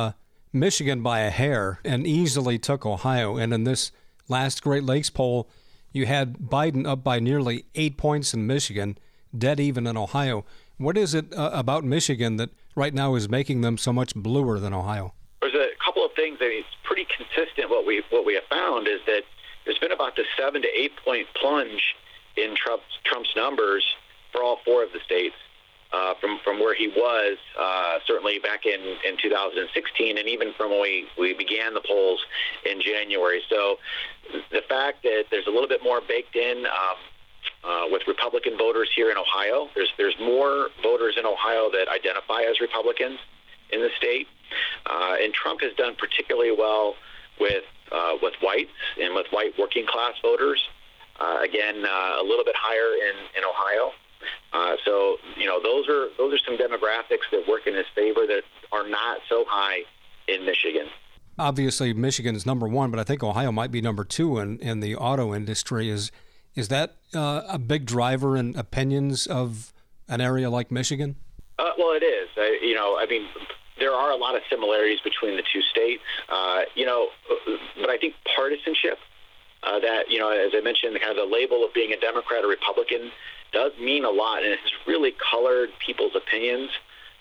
Michigan by a hair and easily took Ohio. And in this last Great Lakes poll, you had Biden up by nearly eight points in Michigan, dead even in Ohio. What is it uh, about Michigan that right now is making them so much bluer than Ohio? There's a couple of things. I mean, it's pretty consistent. What we what we have found is that there's been about the seven to eight point plunge in Trump's, Trump's numbers for all four of the states uh, from from where he was uh, certainly back in, in two thousand sixteen, and even from when we, we began the polls in January. So the fact that there's a little bit more baked in um, uh, with Republican voters here in Ohio, there's there's more voters in Ohio that identify as Republicans in the state, uh, and Trump has done particularly well with uh, with whites and with white working class voters. Uh, again, uh, a little bit higher in, in Ohio. Uh, so, you know, those are those are some demographics that work in his favor that are not so high in Michigan. Obviously, Michigan is number one, but I think Ohio might be number two in, in the auto industry. Is is that uh, a big driver in opinions of an area like Michigan? Uh, well, it is. I, you know, I mean, there are a lot of similarities between the two states. Uh, you know, but I think partisanship, uh, that, you know, as I mentioned, kind of the label of being a Democrat or Republican does mean a lot, and it's really colored people's opinions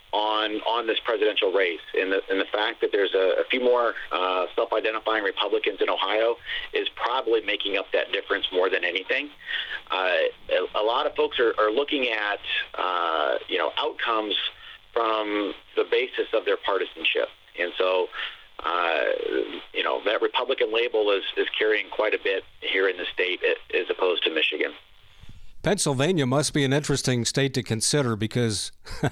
on on this presidential race. And the, and the fact that there's a, a few more uh, self-identifying Republicans in Ohio is probably making up that difference more than anything. Uh, a, a lot of folks are, are looking at, uh, you know, outcomes from the basis of their partisanship. And so, uh, you know, that Republican label is, is carrying quite a bit here in the state as opposed to Michigan. Pennsylvania must be an interesting state to consider because,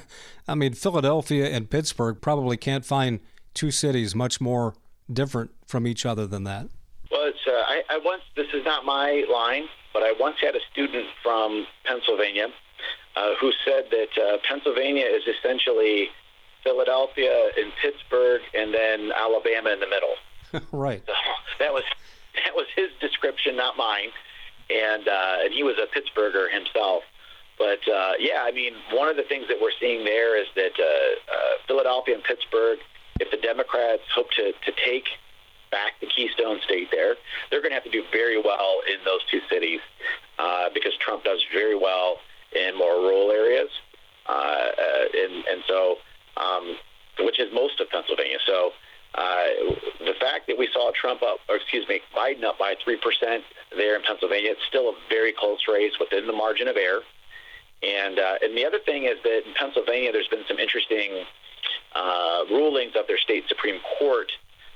I mean, Philadelphia and Pittsburgh probably can't find two cities much more different from each other than that. Well, it's, uh, I, I once, this is not my line, but I once had a student from Pennsylvania uh, who said that uh, Pennsylvania is essentially Philadelphia and Pittsburgh and then Alabama in the middle. Right. So that was that was his description, not mine. And uh, and he was a Pittsburgher himself. But, uh, yeah, I mean, one of the things that we're seeing there is that uh, uh, Philadelphia and Pittsburgh, if the Democrats hope to, to take back the Keystone State there, they're going to have to do very well in those two cities uh, because Trump does very well in more rural areas. Uh, uh, and, and so, um, which is most of Pennsylvania. So uh, the fact that we saw Trump up, or excuse me, Biden up by three percent there in Pennsylvania, it's still a very close race within the margin of error. And uh, and the other thing is that in Pennsylvania, there's been some interesting uh, rulings of their state Supreme Court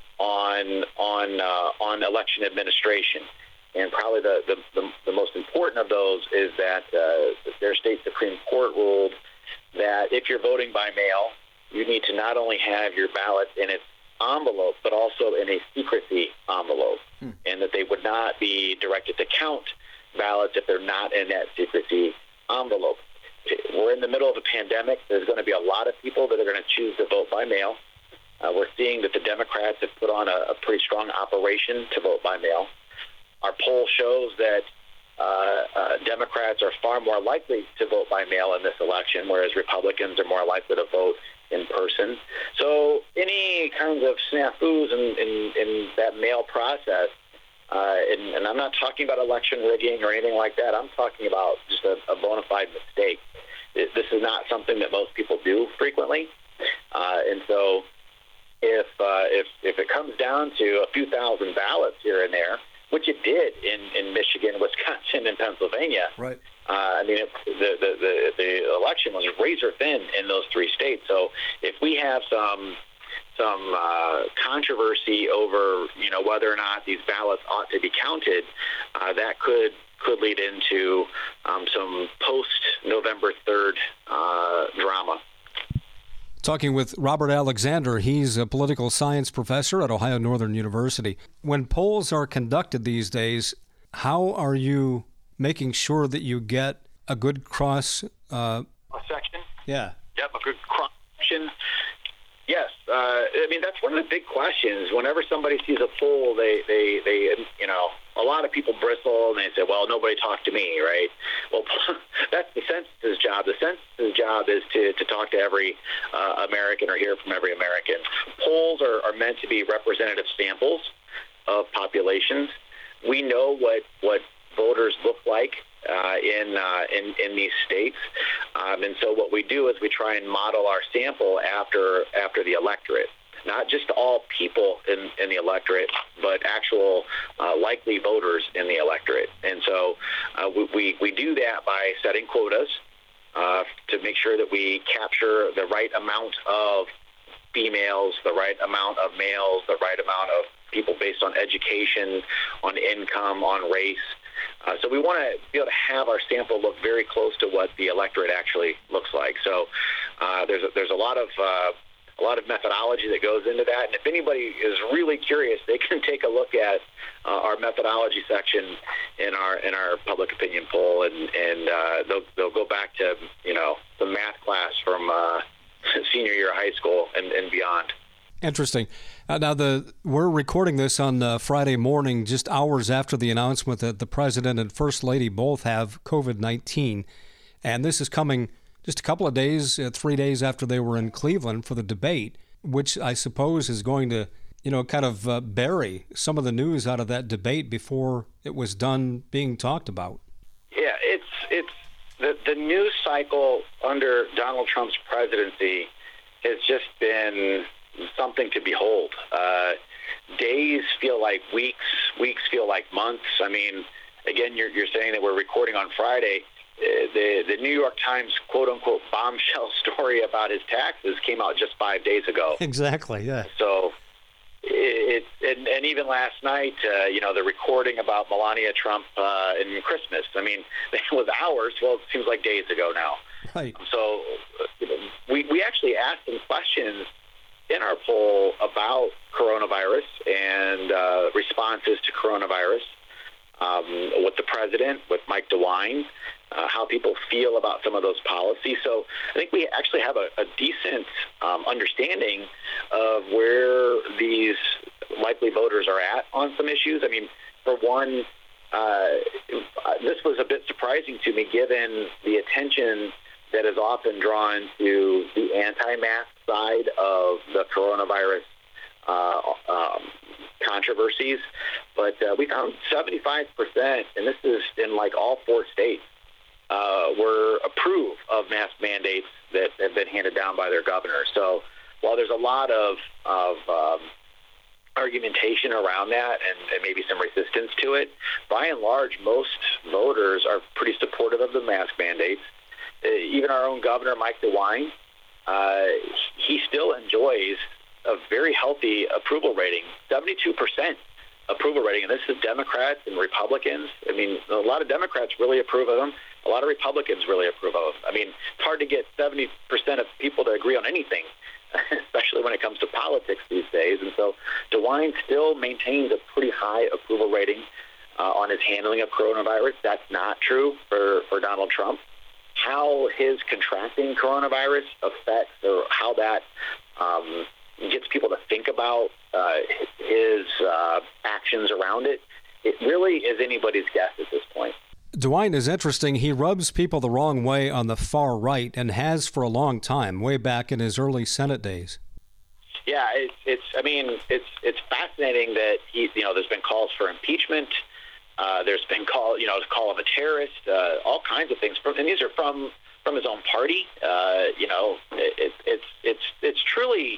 on on uh, on election administration. And probably the, the, the, the most important of those is that uh, their state Supreme Court ruled that if you're voting by mail, you need to not only have your ballot in its envelope, but also in a secrecy envelope, hmm. and that they would not be directed to count ballots if they're not in that secrecy envelope. We're in the middle of a pandemic. There's going to be a lot of people that are going to choose to vote by mail. Uh, we're seeing that the Democrats have put on a, a pretty strong operation to vote by mail. Our poll shows that uh, uh, Democrats are far more likely to vote by mail in this election, whereas Republicans are more likely to vote in person. So any kinds of snafus in, in, in that mail process, uh, and, and I'm not talking about election rigging or anything like that. I'm talking about just a, a bona fide mistake. It, this is not something that most people do frequently. Uh, and so if, uh, if, if it comes down to a few thousand ballots here and there, which it did in, in Michigan, Wisconsin, and Pennsylvania. Right. Uh, I mean, it, the, the the the election was razor thin in those three states. So if we have some some uh, controversy over, you know, whether or not these ballots ought to be counted, uh, that could could lead into um, some post-November third uh, drama. Talking with Robert Alexander. He's a political science professor at Ohio Northern University. When polls are conducted these days, how are you making sure that you get a good cross? Uh, a section? Yeah. Yep, a good cross section. Yes, uh, I mean that's one of the big questions. Whenever somebody sees a poll, they, they, they, you know, a lot of people bristle and they say, "Well, nobody talked to me," right? Well, that's the census's job. The census's job is to, to talk to every uh, American or hear from every American. Polls are, are meant to be representative samples of populations. We know what what voters look like uh, in, uh, in in these states, um, and so what we do is we try and model our sample after after the electorate, not just all people in, in the electorate, but actual uh, likely voters in the electorate. And so uh, we, we we do that by setting quotas uh, to make sure that we capture the right amount of females, the right amount of males, the right amount of people based on education, on income, on race. Uh, so we want to be able to have our sample look very close to what the electorate actually looks like. So uh, there's a, there's a lot of uh, a lot of methodology that goes into that. And if anybody is really curious, they can take a look at uh, our methodology section in our in our public opinion poll, and and uh, they'll they'll go back to you know the math class from uh, senior year of high school and, and beyond. Interesting. Uh, now, the we're recording this on uh, Friday morning, just hours after the announcement that the president and first lady both have COVID nineteen. And this is coming just a couple of days, uh, three days after they were in Cleveland for the debate, which I suppose is going to, you know, kind of uh, bury some of the news out of that debate before it was done being talked about. Yeah, it's it's the, the news cycle under Donald Trump's presidency has just been something to behold. Uh, days feel like weeks, weeks feel like months. I mean, again, you're, you're saying that we're recording on Friday. Uh, the, the New York Times quote-unquote bombshell story about his taxes came out just five days ago. Exactly, yeah. So, it, it and, and even last night, uh, you know, the recording about Melania Trump uh, and Christmas, I mean, it was hours. Well, it seems like days ago now. Right. So, uh, we, we actually asked them questions in our poll about coronavirus and uh, responses to coronavirus um, with the president, with Mike DeWine, uh, how people feel about some of those policies. So I think we actually have a, a decent um, understanding of where these likely voters are at on some issues. I mean, for one, uh, this was a bit surprising to me given the attention that is often drawn to the anti-mask side of the coronavirus uh, um, controversies. But uh, we found seventy-five percent, and this is in like all four states, uh, were approve of mask mandates that have been handed down by their governor. So while there's a lot of, of um, argumentation around that and, and maybe some resistance to it, by and large, most voters are pretty supportive of the mask mandates. Uh, even our own governor, Mike DeWine, uh, he still enjoys a very healthy approval rating, seventy-two percent approval rating. And this is Democrats and Republicans. I mean, a lot of Democrats really approve of him. A lot of Republicans really approve of him. I mean, it's hard to get seventy percent of people to agree on anything, especially when it comes to politics these days. And so DeWine still maintains a pretty high approval rating uh, on his handling of coronavirus. That's not true for, for Donald Trump. How his contracting coronavirus affects or how that um, gets people to think about uh, his uh, actions around it, it really is anybody's guess at this point. DeWine is interesting. He rubs people the wrong way on the far right and has for a long time, way back in his early Senate days. Yeah, it's, it's I mean, it's it's fascinating that he, you know, there's been calls for impeachment. Uh, there's been call, you know, call him a terrorist, uh, all kinds of things, from, and these are from from his own party. Uh, you know, it, it's it's it's truly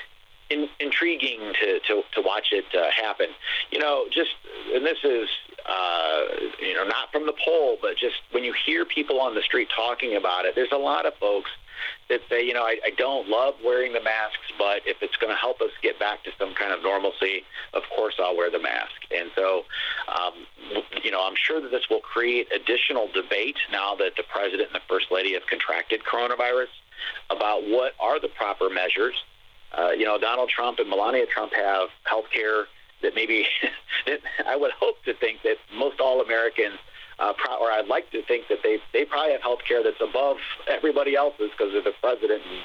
in, intriguing to, to, to watch it uh, happen. You know, just and this is uh, you know not from the poll, but just when you hear people on the street talking about it, there's a lot of folks that say, you know, I, I don't love wearing the masks, but if it's going to help us get back to some kind of normalcy, of course I'll wear the mask. And so, um, you know, I'm sure that this will create additional debate now that the president and the first lady have contracted coronavirus about what are the proper measures. Uh, you know, Donald Trump and Melania Trump have health care that maybe that I would hope to think that most all Americans Uh, pro- or I'd like to think that they they probably have health care that's above everybody else's because they're the president and,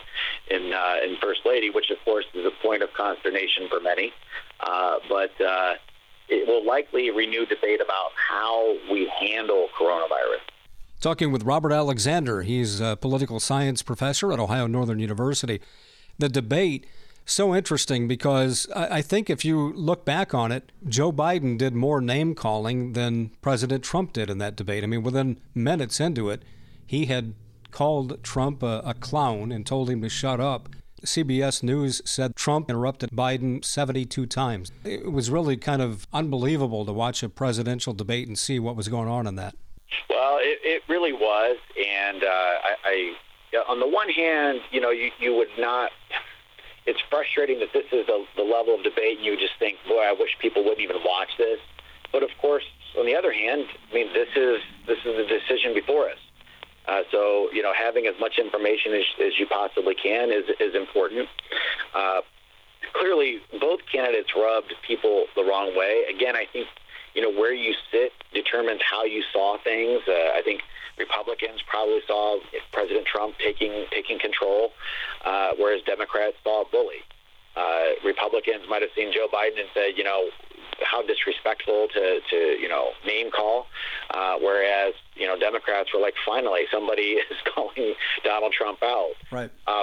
in uh, in First Lady, which of course is a point of consternation for many. Uh, but uh, it will likely renew debate about how we handle coronavirus. Talking with Robert Alexander, he's a political science professor at Ohio Northern University. The debate, so interesting because I think if you look back on it, Joe Biden did more name-calling than President Trump did in that debate. I mean, within minutes into it, he had called Trump a, a clown and told him to shut up. C B S News said Trump interrupted Biden seventy-two times. It was really kind of unbelievable to watch a presidential debate and see what was going on in that. Well, it, it really was, and uh, I, I, on the one hand, you know, you, you would not. It's frustrating that this is the, the level of debate, and you just think, boy, I wish people wouldn't even watch this. But of course, on the other hand, I mean, this is this is the decision before us. Uh, so, you know, having as much information as, as you possibly can is is important. Uh, clearly, both candidates rubbed people the wrong way. Again, I think, you know, where you sit determines how you saw things. Uh, I think Republicans probably saw President Trump taking taking control, uh, whereas Democrats saw a bully. Uh, Republicans might have seen Joe Biden and said, you know, how disrespectful to, to you know, name call, uh, whereas, you know, Democrats were like, finally, somebody is calling Donald Trump out. Right. Um,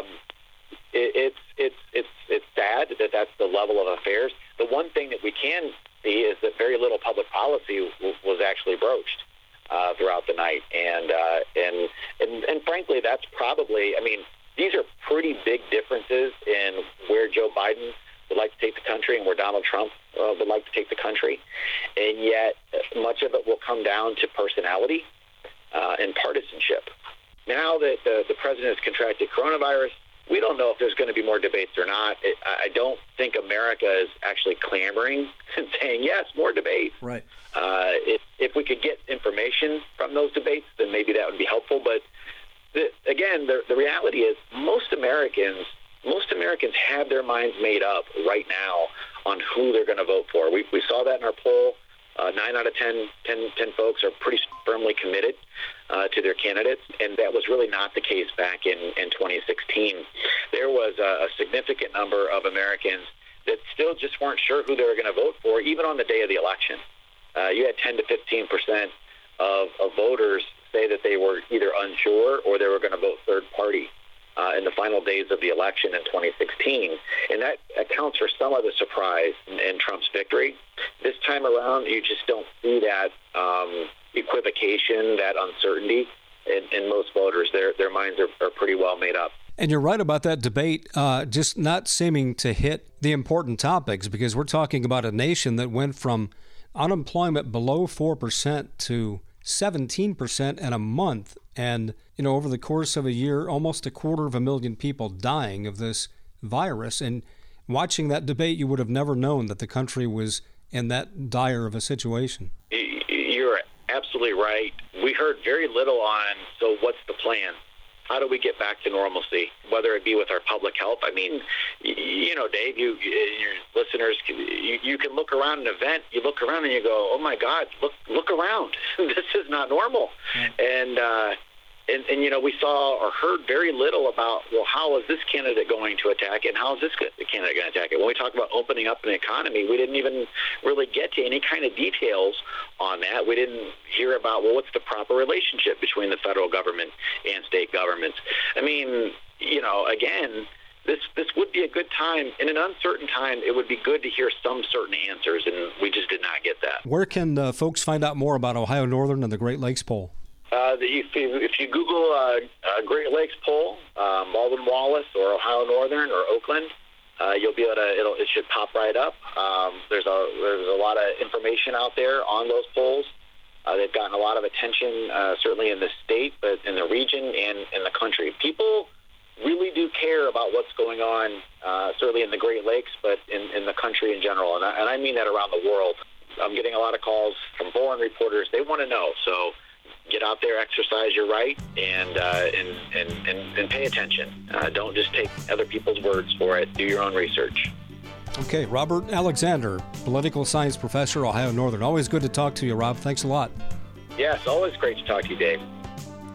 it, it's it's it's it's sad that that's the level of affairs. The one thing that we can see is that very little public policy w- was actually broached uh, throughout the night, and, uh, and and and frankly, that's probably. I mean, these are pretty big differences in where Joe Biden would like to take the country and where Donald Trump uh, would like to take the country, and yet much of it will come down to personality uh, and partisanship. Now that the, the president has contracted coronavirus, we don't know if there's going to be more debates or not. It, I don't think America is actually clamoring and saying, yes, more debate. Right. Uh, if, if we could get information from those debates, then maybe that would be helpful. But the, again, the, the reality is most Americans, most Americans have their minds made up right now on who they're going to vote for. We, we saw that in our poll. Uh, nine out of ten, ten, ten folks are pretty firmly committed uh, to their candidates, and that was really not the case back in, in twenty sixteen. There was a, a significant number of Americans that still just weren't sure who they were going to vote for, even on the day of the election. Uh, you had ten to fifteen percent of, of voters say that they were either unsure or they were going to vote third party uh, in the final days of the election in twenty sixteen. And that accounts for some of the surprise in, in Trump's victory. This time around, you just don't see that um, equivocation, that uncertainty in, in most voters. Their their minds are, are pretty well made up. And you're right about that debate uh, just not seeming to hit the important topics, because we're talking about a nation that went from unemployment below four percent to seventeen percent in a month. And, you know, over the course of a year, almost a quarter of a million people dying of this virus. And watching that debate, you would have never known that the country was in that dire of a situation. You're absolutely right. We heard very little on, so what's the plan? How do we get back to normalcy, whether it be with our public health? I mean, you know, Dave, you, your listeners, you, you can look around an event, you look around and you go, oh, my God, look look around. This is not normal. Mm. And, uh, and, and, you know, we saw or heard very little about, well, how is this candidate going to attack it, and how is this candidate going to attack it? When we talk about opening up an economy, we didn't even really get to any kind of details on that. We didn't hear about, well, what's the proper relationship between the federal government and state governments? I mean, you know, again, this this would be a good time. In an uncertain time, it would be good to hear some certain answers, and we just did not get that. Where can uh, folks find out more about Ohio Northern and the Great Lakes Poll? Uh, if, you, if you Google uh, uh, Great Lakes Poll, uh, Baldwin Wallace, or Ohio Northern, or Oakland, uh, you'll be able to. It'll, it should pop right up. Um, there's a there's a lot of information out there on those polls. Uh, they've gotten a lot of attention, uh, certainly in the state, but in the region and in the country. People really do care about what's going on, uh, certainly in the Great Lakes, but in, in the country in general, and I, and I mean that around the world. I'm getting a lot of calls from foreign reporters. They want to know. So get out there, exercise your right, and uh, and, and, and, and pay attention. Uh, don't just take other people's words for it. Do your own research. Okay, Robert Alexander, political science professor, Ohio Northern. Always good to talk to you, Rob. Thanks a lot. Yes, always great to talk to you, Dave.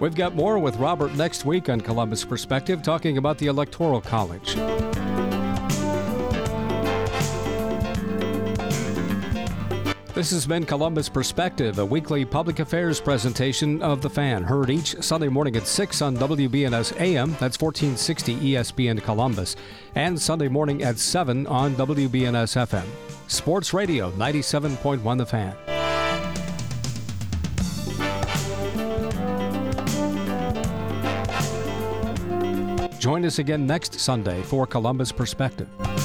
We've got more with Robert next week on Columbus Perspective, talking about the Electoral College. This has been Columbus Perspective, a weekly public affairs presentation of The Fan, heard each Sunday morning at six on W B N S A M, that's fourteen sixty E S P N Columbus, and Sunday morning at seven on W B N S F M. Sports Radio ninety-seven point one The Fan. Join us again next Sunday for Columbus Perspective.